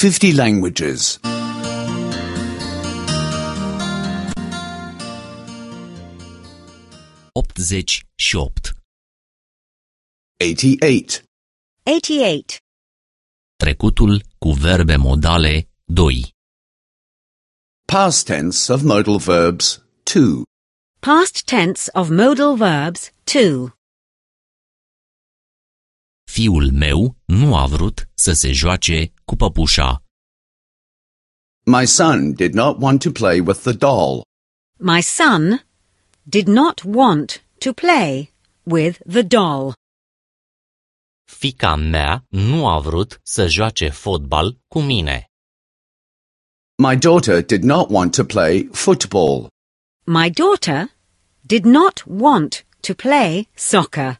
50 languages. 88. 88. 88. Trecutul cu verbe modale 2. Past tense of modal verbs 2. Past tense of modal verbs 2. Fiul meu nu a vrut să se joace cu păpușa. My son did not want to play with the doll. My son did not want to play with the doll. Fiica mea nu a vrut să joace fotbal cu mine. My daughter did not want to play football. My daughter did not want to play soccer.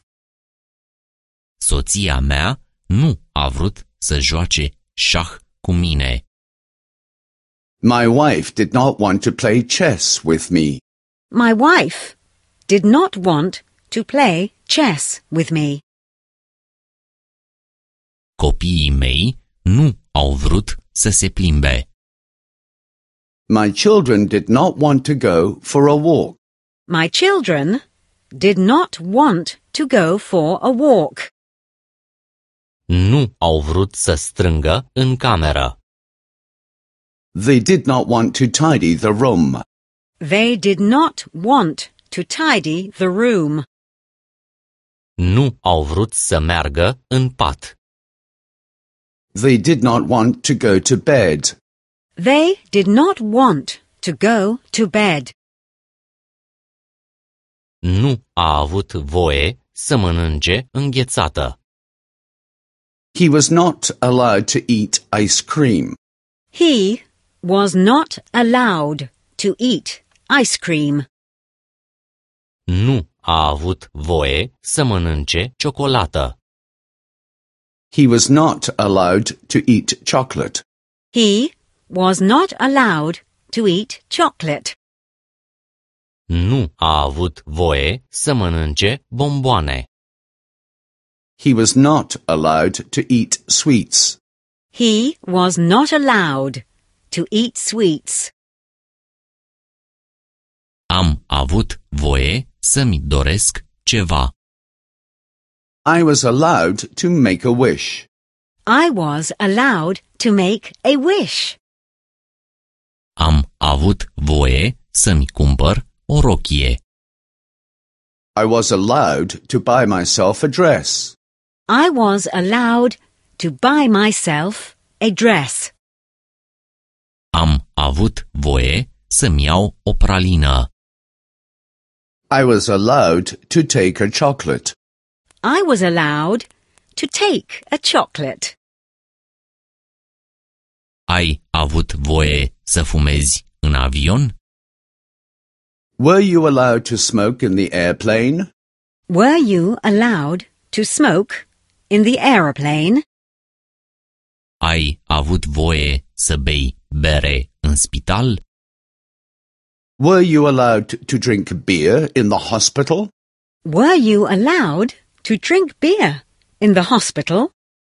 Soția mea nu a vrut să joace șah cu mine. My wife did not want to play chess with me. My wife did not want to play chess with me. Copiii mei nu au vrut să se plimbe. My children did not want to go for a walk. My children did not want to go for a walk. Nu au vrut să strângă în cameră. They did not want to tidy the room. They did not want to tidy the room. Nu au vrut să meargă în pat. They did not want to go to bed. They did not want to go to bed. Nu a avut voie să mănânce înghețată. He was not allowed to eat ice cream. He was not allowed to eat ice cream. Nu a avut voie să mănânce ciocolată. He was not allowed to eat chocolate. He was not allowed to eat chocolate. Nu a avut voie să mănânce bomboane. He was not allowed to eat sweets. He was not allowed to eat sweets. Am avut voie să-mi doresc ceva. I was allowed to make a wish. I was allowed to make a wish. Am avut voie să-mi cumpăr o rochie. I was allowed to buy myself a dress. I was allowed to buy myself a dress. Am avut voie să-mi iau o pralină. I was allowed to take a chocolate. I was allowed to take a chocolate. Ai avut voie să fumezi în avion? Were you allowed to smoke in the airplane? Were you allowed to smoke in the aeroplane? Ai avut voie să bei bere în spital? Were you allowed to drink beer in the hospital? Were you allowed to drink beer in the hospital?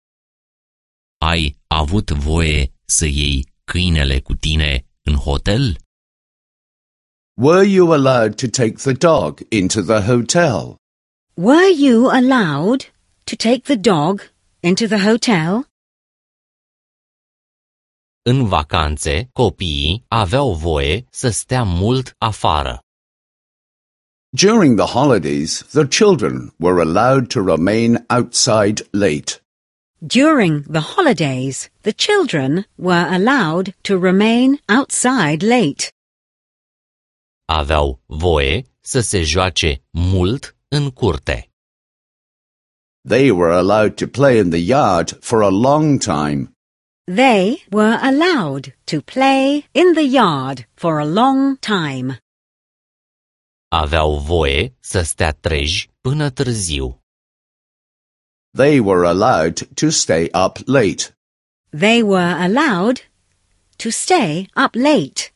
Ai avut voie să iei câinele cu tine în hotel? Were you allowed to take the dog into the hotel? Were you allowed to take the dog into the hotel? În vacanțe, copiii aveau voie să stea mult afară. During the holidays, the children were allowed to remain outside late. During the holidays, the children were allowed to remain outside late. Aveau voie să se joace mult în curte. They were allowed to play in the yard for a long time. They were allowed to play in the yard for a long time. Aveau voie să stea treji până târziu. They were allowed to stay up late. They were allowed to stay up late.